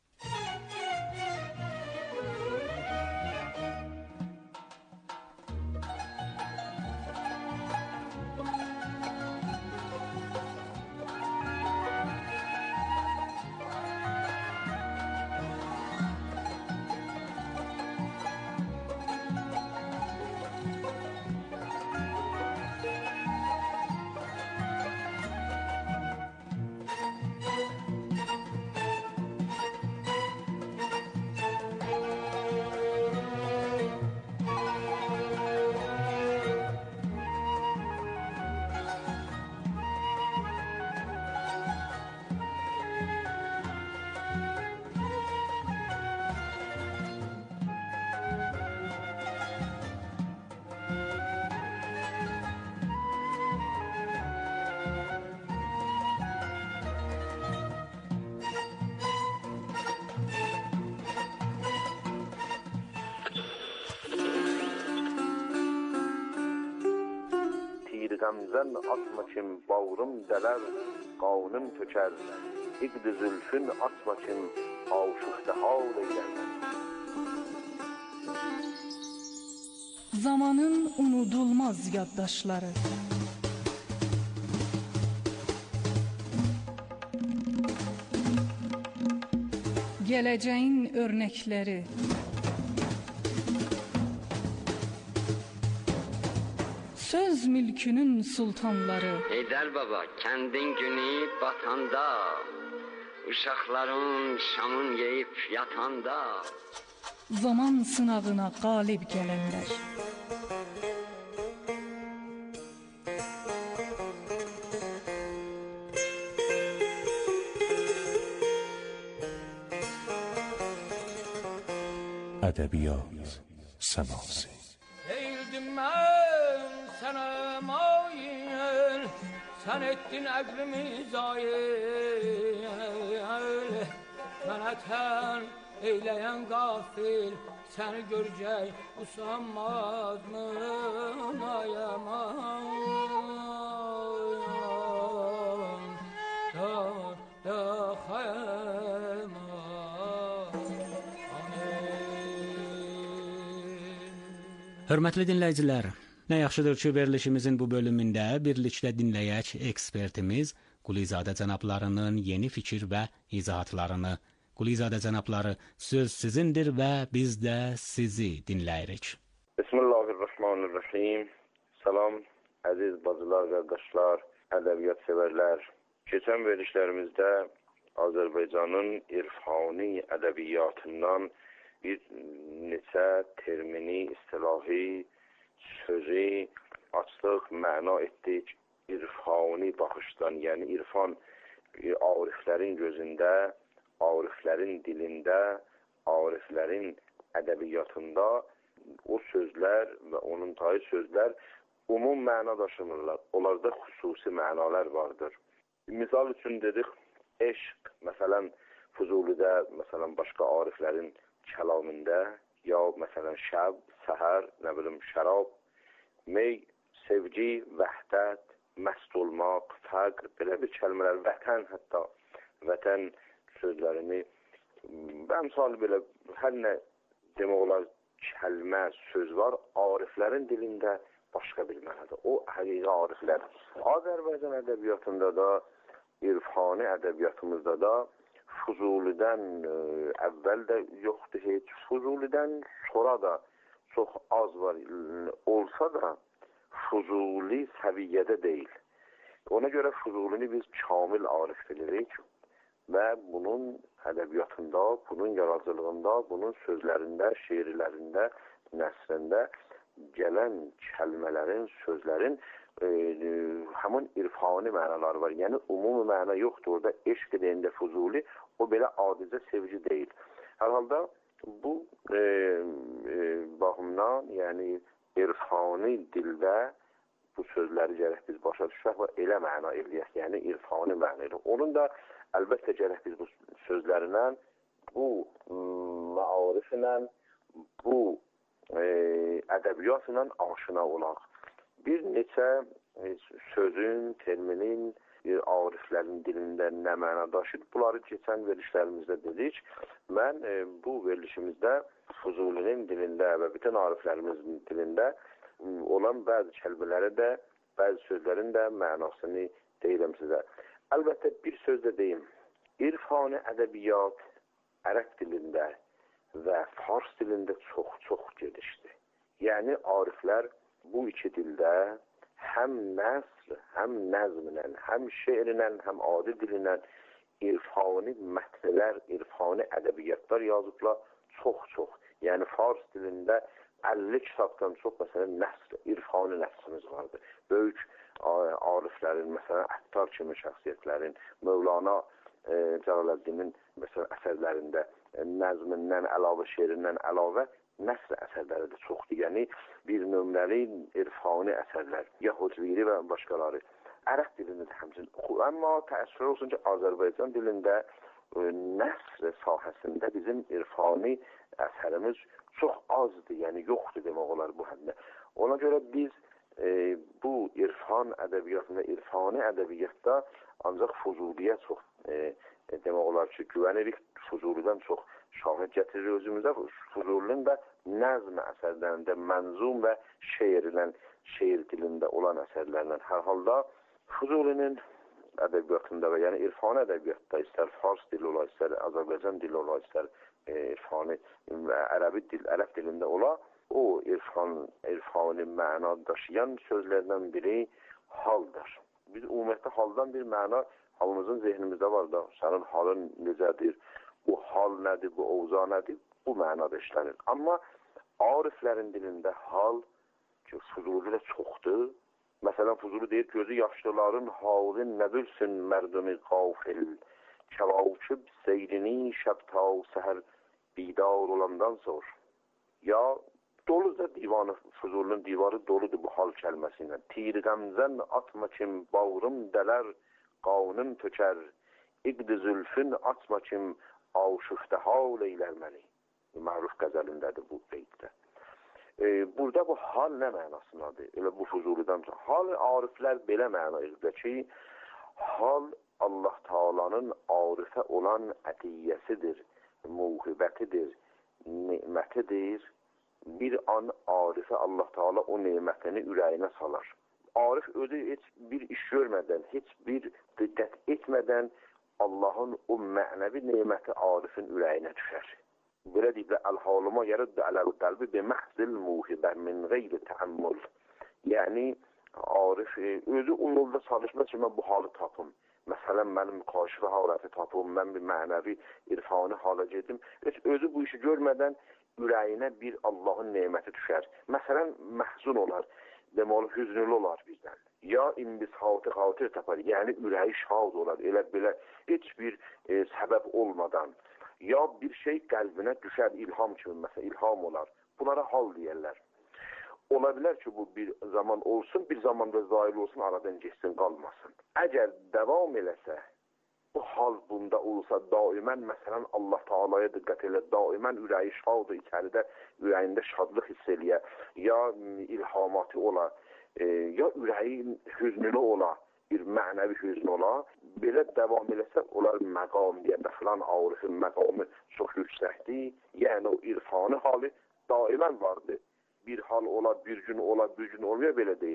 Gamzən atma kim bağrım dələr, qanım tökər. İqd zülfün atma kim aşıqda hal eylər. Zamanın unudulmaz yaddaşları. Gələcəyin örnəkləri. Söz mülkünün sultanları. Heydər baba, kəndin günü batanda, uşaqların şamın yeyib yatanda, zaman sınavına qalib gələnlər. Ədəbiyyat səması. Eğildim mən sənə mail, sən etdin əqlimi zayil. Mənə tən eyləyən qafil, səni görəcək usanmaz mı ayaman, da da xayman. Hörmətli dinləyicilər, nə yaxşıdır ki, verilişimizin bu bölümündə birlikdə dinləyək ekspertimiz Qulizadə cənablarının yeni fikir və izahatlarını. Qulizadə cənabları, söz sizindir və biz də sizi dinləyirik. Bismillahirrahmanirrahim. Salam, əziz bacılar, qardaşlar, ədəbiyyat sevərlər. Keçən verilişlərimizdə Azərbaycanın irfani ədəbiyyatından bir neçə termini, istilahi, sözü açdıq, məna etdik irfani baxışdan. Yəni irfan ariflərin gözündə, ariflərin dilində, ariflərin ədəbiyyatında o sözlər və onun tayı sözlər umum məna daşımırlar. Onlarda xüsusi mənalar vardır. Misal üçün dedik, eşq, məsələn, Fuzulidə, məsələn, başqa ariflərin kəlamında, ya məsələn şəb, səhər, nə bilim şərab, mey, sevgi, vəhdət, məst olmaq, fəqr, belə bir kəlmələr, vətən hətta, vətən sözlərini, bəmsal belə hər nə demək olar kəlmə, söz var, ariflərin dilində başqa bir mənadır. O həqiqi ariflər. Azərbaycan ədəbiyyatında da, irfani ədəbiyyatımızda da Fuzulidən əvvəl də yoxdur heç. Fuzulidən sonra da çox az var olsa da Fuzuli səviyyədə deyil. Ona görə Füzulini biz kamil arif bilirik və bunun ədəbiyyatında, bunun yaradıcılığında, bunun sözlərində, şeirlərində, nəsrində gələn kəlmələrin, sözlərin e, e, həmin irfani mənaları var. Yəni ümumi məna yoxdur. Orada eşq deyəndə Füzuli o belə adicə sevgi deyil. Hər halda bu e, e, baxımdan, yəni irfani dildə bu sözləri gərək biz başa düşək və elə məna eləyək, yəni irfani məna eləyək. Onun da əlbəttə gərək biz bu sözlərinə, bu məariflə, bu e, ədəbiyyatla aşina olaq. Bir neçə e, sözün, terminin, e, ariflərin dilində nə məna daşır, bunları keçən verilişlərimizdə dedik. Mən e, bu verilişimizdə Füzulinin dilində və bütün ariflərimizin dilində olan bəzi kəlmələri də, bəzi sözlərin də mənasını deyirəm sizə. Əlbəttə bir söz də deyim. İrfani ədəbiyyat ərəb dilində və fars dilində çox-çox gedişdir. Yəni ariflər bu iki dildə həm nəsr, həm nəzmlə, həm şeirlə, həm adi dillə irfani mətnlər, irfani ədəbiyyatlar yazıblar çox-çox. Yəni fars dilində əlli kitabdan çox, məsələn, nəsr, irfani nəsrimiz vardır. Böyük ariflərin, məsələn, Əttar kimi şəxsiyyətlərin, Mövlana e, Cəlaləddinin məsələn, əsərlərində e, nəzmindən əlavə, şeirindən əlavə nəsr əsərləri də çoxdur. Yəni, bir nömrəli irfani əsərlər, Yahudviri və başqaları. Ərəb dilində də həmçinin oxur. Amma təəssüf olsun ki, Azərbaycan dilində e, nəsr sahəsində bizim irfani əsərimiz çox azdır, yəni yoxdur demək olar bu həndə. Ona görə biz e, bu irfan ədəbiyyatında, irfani ədəbiyyatda ancaq Füzuliyə çox e, demək olar ki, güvənirik, Füzulidən çox şahid gətirir özümüzə. Füzulinin də nəzm əsərlərində, mənzum və şeirlə, şeir dilində olan əsərlərlə hər halda Füzulinin ədəbiyyatında və yəni irfani ədəbiyyatda istər fars dili ola, istər Azərbaycan dili ola, istər irfani ərəbi dil, ərəb dilində ola, o irfan, irfani məna daşıyan sözlərdən biri haldır. Biz ümumiyyətlə haldan bir məna halımızın zehnimizdə var da, sənin halın necədir, bu hal nədir, bu ovza nədir, bu mənada işlənir. Amma ariflərin dilində hal ki, Füzuli də çoxdur. Məsələn, Füzuli deyir, gözü yaşlıların halın nə bilsin mərdumi qafil, kəvakib seyrini şəbta səhər bidar olandan sor. Ya doludur divanı, Füzulinin divarı doludur bu hal kəlməsindən. Tir qəmzən atma kim bağrım dələr, qanım tökər, iqd-i zülfün atma kim aşufdə hal eylər məni. Məruf qəzəlindədir bu beytdə. Ee, burada bu hal nə mənasındadır? Elə bu Füzulidən çox. Hal ariflər belə məna edir ki, hal Allah Taala'nın arifə olan ətiyyəsidir, muhibətidir, nemətidir. Bir an arifə Allah Taala o nemətini ürəyinə salar. Arif özü heç bir iş görmədən, heç bir diqqət etmədən Allahın o mənəvi neməti arifin ürəyinə düşər. Belə deyiblər, əl-haluma yəruddu ələl-qəlbi biməhzil muhibə min qeyri təəmmül. Yəni, arif özü onunla çalışmaq ki, mən bu halı tapım. Məsələn, mənim qaşıqı haləti tapım, mən bir mənəvi, irfani hala gedim. Heç özü bu işi görmədən ürəyinə bir Allahın neməti düşər. Məsələn, məhzun olar, deməli, hüznülü olar bizdən. Ya imbisatı xatir tapar, yəni ürəyi şad olar, elə belə heç bir e, səbəb olmadan. Ya bir şey qəlbinə düşər, ilham kimi, məsələn, ilham olar. Bunlara hal deyərlər. Ola bilər ki, bu bir zaman olsun, bir zamanda zahil olsun, aradan geçsin, qalmasın. Əgər davam eləsə, bu hal bunda olsa, daimən, məsələn, Allah Taala'ya diqqət elə, daimən ürəyi şadır, içəridə ürəyində şadlıq hiss eləyə, ya ilhamatı ola, e, ya ürəyi hüznülü ola, bir mənəvi hüzn ola, belə davam eləsə, onlar məqam deyəndə filan arifin məqamı çox yüksəkdir, yəni o irfani halı daimən vardır. Bir hal ola, bir gün ola, bir gün olmuyor, belə deyil.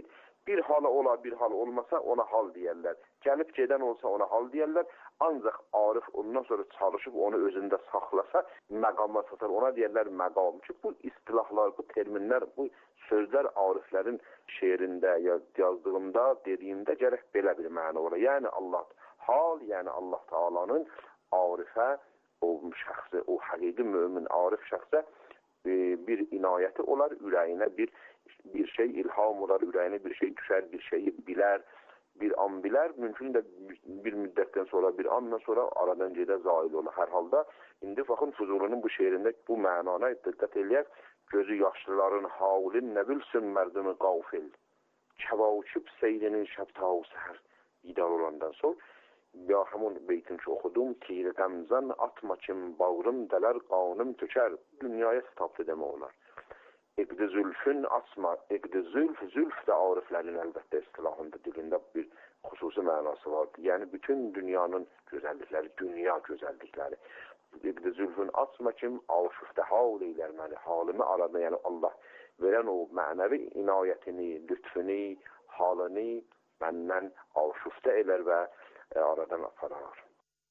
Bir hala ola, bir hal olmasa ona hal deyərlər. Gəlib gedən olsa ona hal deyərlər. Ancaq Arif ondan sonra çalışıb onu özündə saxlasa, məqama satar. Ona deyərlər məqam. Çünki bu istilahlar, bu terminlər, bu sözlər Ariflərin şeirində ya yazdığında, dediyində gərək belə bir məna ola. Yəni Allah hal, yəni Allah Taala'nın Arifə, o şəxsə, o həqiqi mömin Arif şəxsə bir inayəti olar, ürəyinə bir bir şey ilham olar, ürəyinə bir şey düşər, bir şeyi bilər, bir an bilər, mümkün də bir müddətdən sonra, bir andan sonra aradan gedə zail olar. Hər halda indi baxın Füzulinin bu şeirində bu mənana diqqət eləyək. Gözü yaşlıların havlin nə bilsin mərdimi qafil. Kəvakib seyrinin şəbtav səhər idar olandan sonra ya həmun beytin ki oxudum, tir qəmzən atma kim bağrım dələr qanım tökər. Dünyaya staflı demə olar. İqdi zülfün asma, iqdi zülf, zülf də Ariflərin əlbəttə istilahında dilində bir xüsusi mənası vardır. Yəni bütün dünyanın gözəllikləri, dünya gözəllikləri. İqdi zülfün asma kim aşıqda hal eylər məni, halımı arada, yəni Allah verən o mənəvi inayətini, lütfünü, halını məndən aşıqda elər və aradan aparar.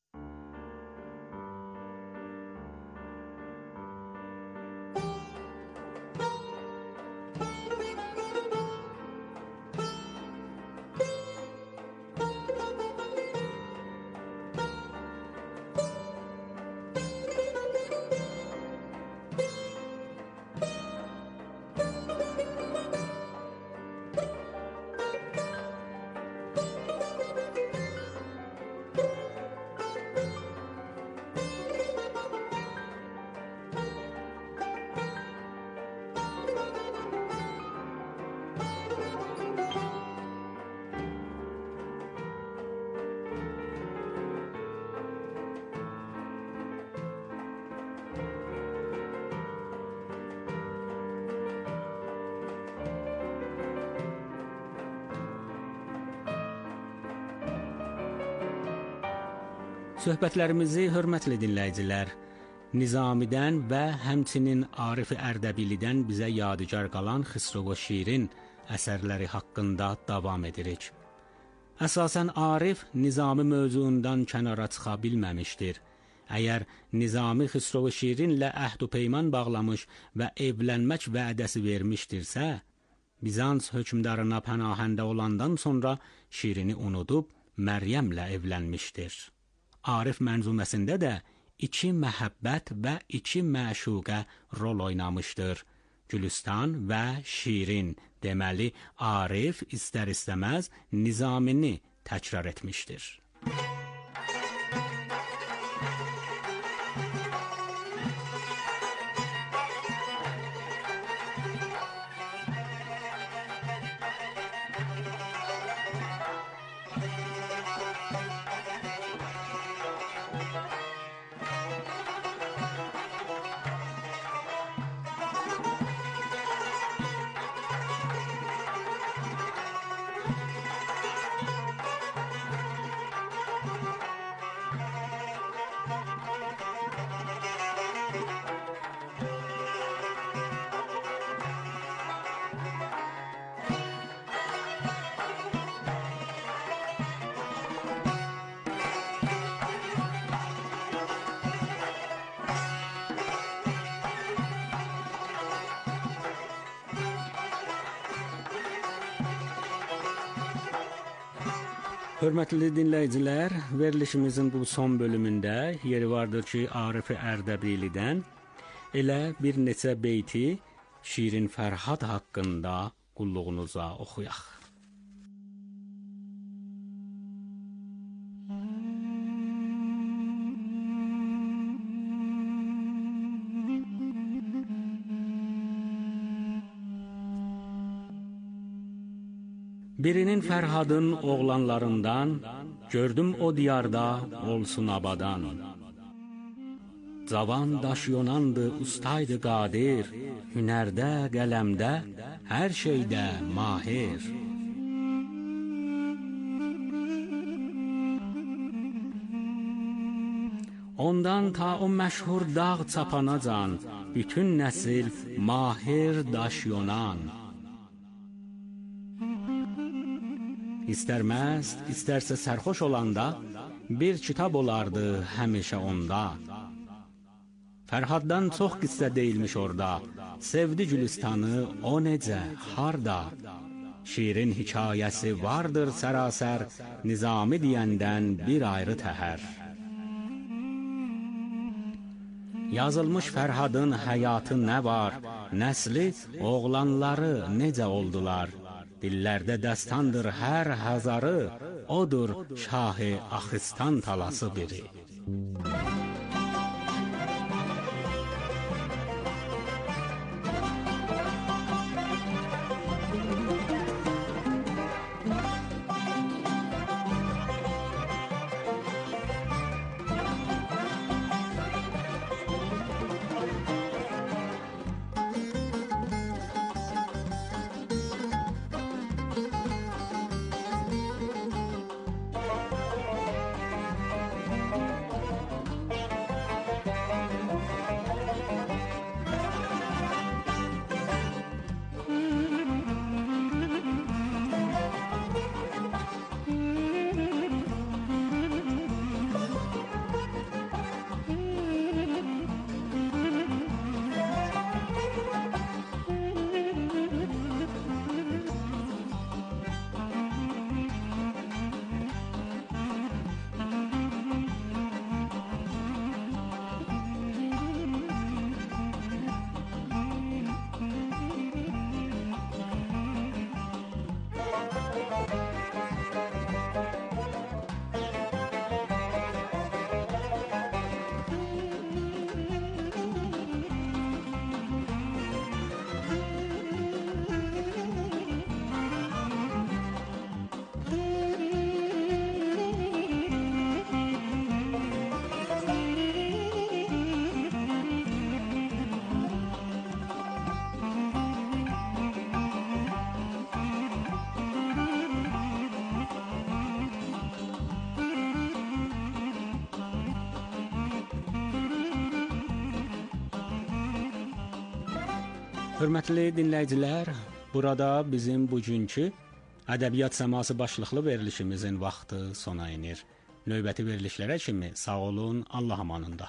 Söhbətlərimizi hörmətli dinləyicilər, Nizamidən və həmçinin Arif Ərdəbilidən bizə yadigar qalan Xisrov şiirin əsərləri haqqında davam edirik. Əsasən Arif Nizami mövzuundan kənara çıxa bilməmişdir. Əgər Nizami Xisrov şiirinlə əhd-u peyman bağlamış və evlənmək vədəsi vermişdirsə, Bizans hökmdarına pənahəndə olandan sonra şiirini unudub Məryəmlə evlənmişdir. Arif mənzuməsində də iki məhəbbət və iki məşuqə rol oynamışdır. Gülüstan və Şirin. Deməli, Arif istər-istəməz Nizamini təkrar etmişdir. Hörmətli dinləyicilər, verilişimizin bu son bölümündə yeri vardır ki, Arif Ərdəbilidən elə bir neçə beyti Şirin Fərhad haqqında qulluğunuza oxuyaq. Birinin Fərhadın oğlanlarından, gördüm o diyarda olsun abadan. Cavan daşyonandı, ustaydı qadir, hünərdə, qələmdə, hər şeydə mahir. Ondan ta o məşhur dağ çapanacan, bütün nəsil mahir daşyonan. İstər məst, istərsə sərxoş olanda, bir kitab olardı həmişə onda. Fərhaddan çox qissə deyilmiş orada, sevdi Gülüstanı o necə, harda? Şiirin hikayəsi vardır sərasər, Nizami deyəndən bir ayrı təhər. Yazılmış Fərhadın həyatı nə var, nəsli, oğlanları necə oldular? Dillərdə dəstandır hər həzarı, odur Şah-ı Axistan talası biri. Hörmətli dinləyicilər, burada bizim bugünkü Ədəbiyyat Səması başlıqlı verilişimizin vaxtı sona inir. Növbəti verilişlərə kimi sağ olun, Allah amanında.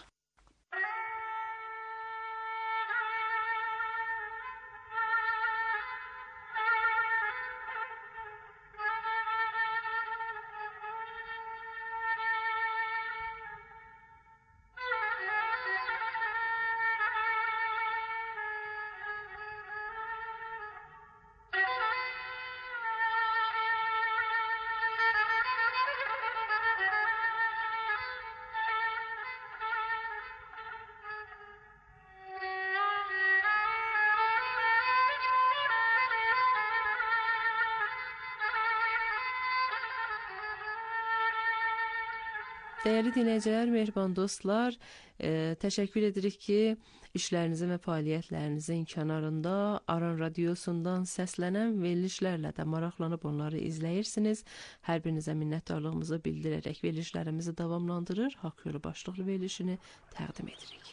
Dəyərli dinləyicilər, mehriban dostlar, e, təşəkkür edirik ki, işlərinizin və fəaliyyətlərinizin kənarında Aran Radiosundan səslənən verilişlərlə də maraqlanıb onları izləyirsiniz. Hər birinizə minnətdarlığımızı bildirərək verilişlərimizi davamlandırır, Haqq Yolu başlıqlı verilişini təqdim edirik.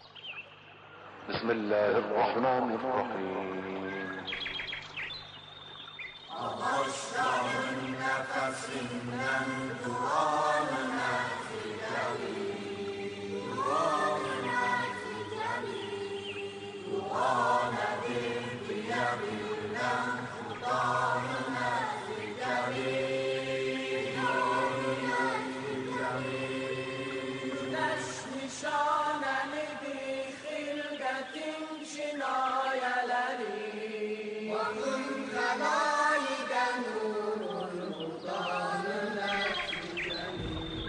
Bismillahirrahmanirrahim. Ağaçların nəfəsindən duanı nəticəli, duanı nəticəli, duanə bir diyə bilən xudanı nəticəli, duanı nəticəli. Güneş nişanəlidir xilqətin kinayələri, bakın qəlaydən nurun xudanı nəticəli.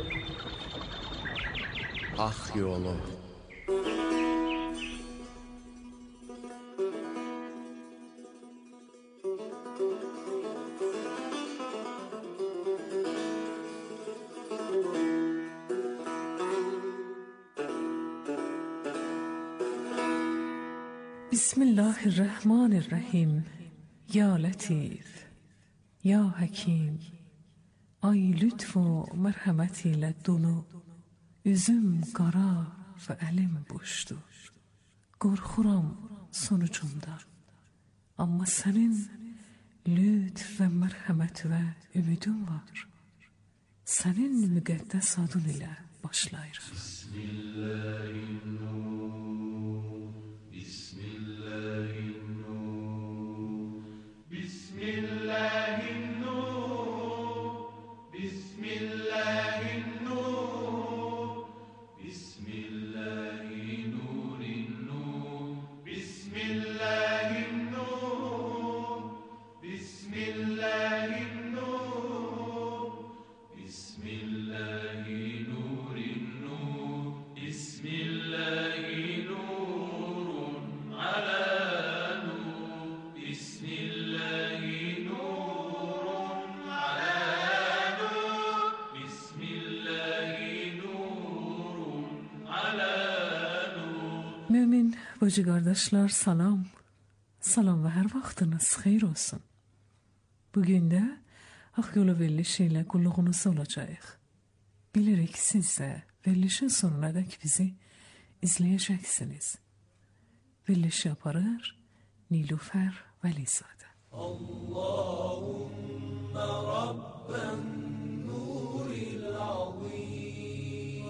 Haqq yolu. Bismillahirrahmanirrahim. Ya Latif, Ya Hakim, ay lütf və mərhəmət ilə dolu, üzüm qara və əlim boşdur. Qorxuram sonucumda, amma sənin lütf və mərhəmət və ümidin var. Sənin müqəddəs adın ilə başlayırıq. Bismillahirrahmanirrahim. Bismillahirrahmanirrahim. Bismillahirrahmanirrahim. Bismillahirrahmanirrahim. Mümin bacı kardeşler salam. Salam ve her vaxtınız xeyir olsun. Bugün de Hak Yolu verilişiyle kulluğunuzda olacağıq. Bilirik siz de verilişin sonuna dek bizi izleyeceksiniz. Veriliş yaparır Nilüfer Velizade. Allahümme Rabben nuril azim.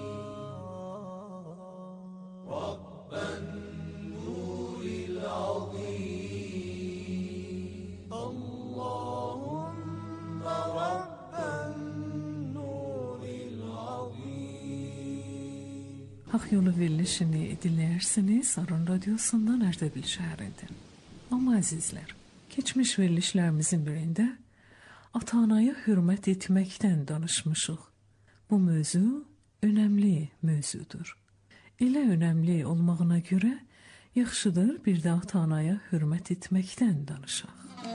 Rabben nuril azim. Allahümme Rabben nuril azim. Hak Yolu verilişini dinleyersiniz Arun Radyosu'ndan Erdebil şəhərindən. Ama azizler, geçmiş verilişlerimizin birinde ata-anaya hürmet etmekten danışmışıq. Bu mövzu önemli mövzudur. Elə önemli olmağına göre yaxşıdır bir de ata-anaya hürmet etmekten danışaq.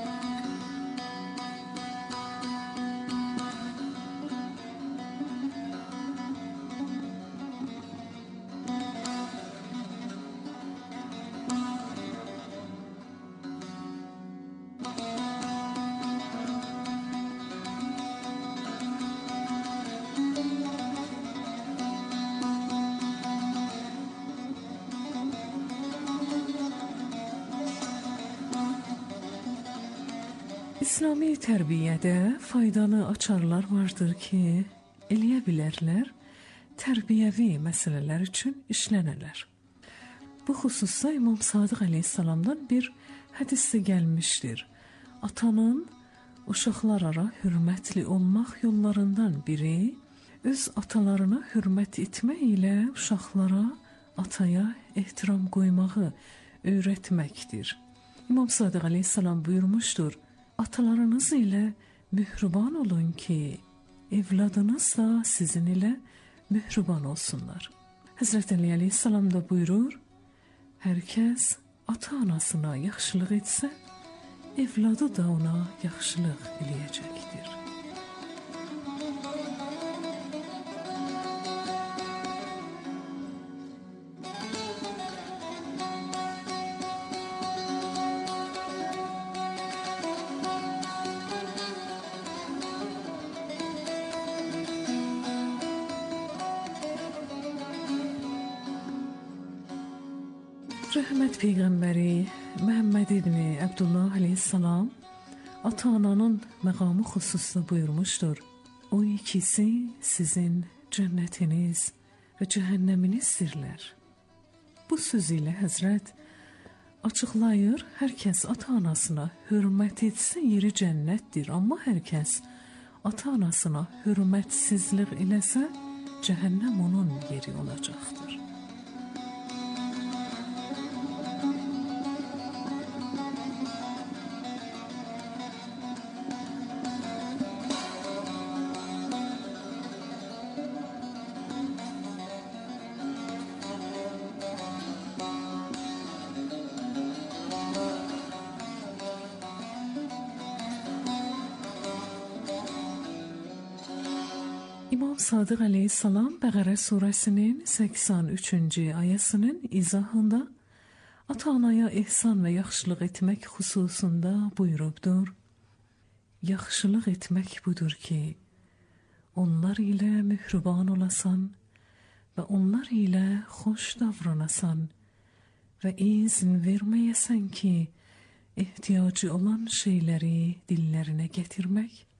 İslami tərbiyədə faydalı açarlar vardır ki, eləyə bilərlər, tərbiyəvi məsələlər üçün işlənələr. Bu xüsusda İmam Sadiq Aleyhisselam'dan bir hədisdə gəlmişdir. Atanın uşaqlara hürmətli olmaq yollarından biri, öz atalarına hürmət etmək ilə uşaqlara, ataya ehtiram qoymağı öyrətməkdir. İmam Sadiq Aleyhisselam buyurmuşdur, atalarınız ile mühriban olun ki, evladınız da sizin ile mühriban olsunlar. Hazreti Ali Aleyhisselam da buyurur, herkes ata-anasına yaxşılıq etsə, evladı da ona yaxşılıq eləyəcəkdir. Rəhmət Peyğəmbəri Məhəmməd ibn Abdullah Aleyhisselam ata-ananın məqamı xüsusunda buyurmuşdur. O ikisi sizin cənnətiniz və cəhənnəminizdirlər. Bu söz ilə Həzrət açıqlayır, hər kəs ata-anasına hürmət etsə yeri cənnətdir, amma hər kəs ata-anasına hürmətsizlik eləsə cəhənnəm onun yeri olacaqdır. İmam Sadiq Aleyhisselam Bəqərə surəsinin səksən üçüncü ayəsinin izahında ata-anaya ehsan və yaxşılıq etmək xüsusunda buyurubdur. Yaxşılıq etmək budur ki, onlar ilə mühriban olasan və onlar ilə xoş davranasan və izin verməyəsən ki, ihtiyacı olan şeyləri dillərinə gətirmək